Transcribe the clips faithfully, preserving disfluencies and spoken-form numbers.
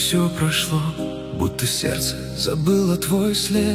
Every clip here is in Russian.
все прошло, будто сердце забыло твой след.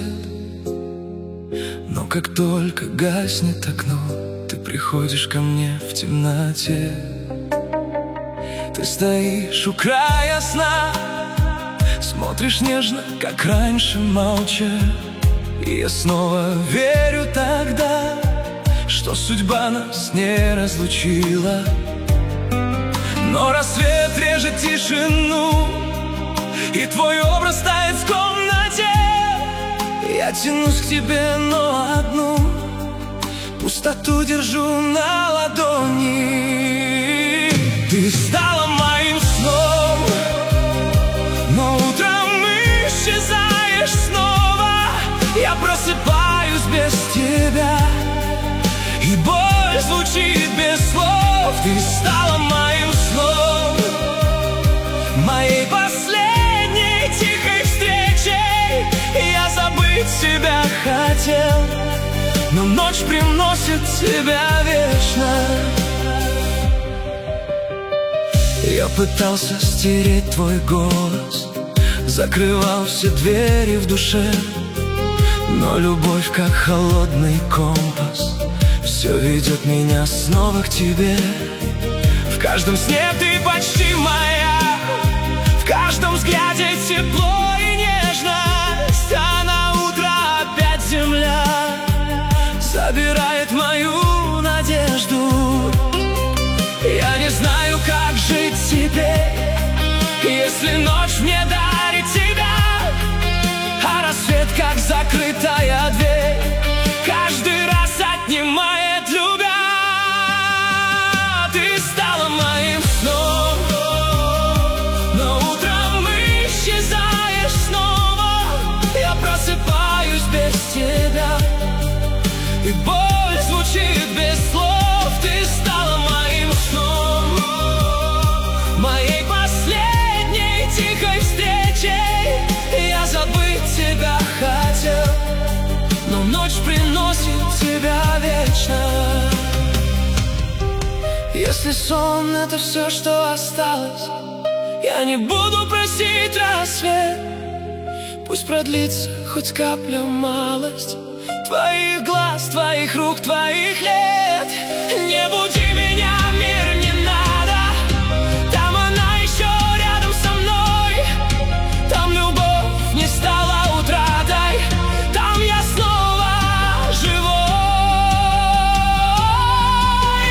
Но как только гаснет окно, ты приходишь ко мне в темноте. Ты стоишь у края сна, смотришь нежно, как раньше, молча. И я снова верю тогда, что судьба нас не разлучила. Но рассвет режет тишину, и твой образ тает в комнате. Я тянусь к тебе, но одну пустоту держу на ладони. Ты стала моим сном, но утром исчезаешь снова. Я просыпаюсь без тебя, и боль звучит без слов. Ты стала моим сном, моей последней тихой встречей. Я забыть тебя хотел, но ночь приносит тебя вечно. Я пытался стереть твой голос, закрывал все двери в душе, но любовь, как холодный компас, все ведет меня снова к тебе. В каждом сне ты почти моя, в каждом взгляде тепло и нежность. А на утро опять земля забирает мою надежду. Я не знаю, как жить теперь, если ночь мне дарит тебя, а рассвет, как закрытая дверь, каждый раз отнимает любя. Ты стала моим сном, но утром исчезаешь снова. Я просыпаюсь без тебя, и боль звучит без слов. Ты стала моим сном, моей последней тихой встречей. Я забыть тебя хотел, но ночь приносит тебя вечно. Если сон — это все, что осталось, я не буду просить рассвет. Пусть продлится хоть капля, малость твоих глаз, твоих рук, твоих лет. Не буди меня, мир, не надо. Там она еще рядом со мной. Там любовь не стала утратой. Там я снова живой,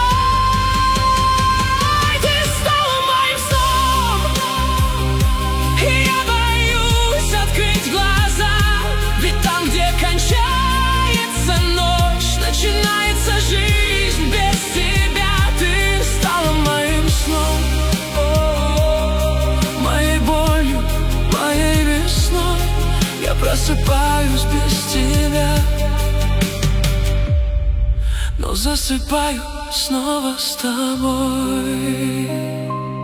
живой. Ты стала моим сном, и я боюсь открыть глаза. Ведь там, где кончается ночь, начинается жизнь без тебя. Ты стала моим сном, моей болью, моей весной. Я просыпаюсь без тебя, но засыпаю снова с тобой.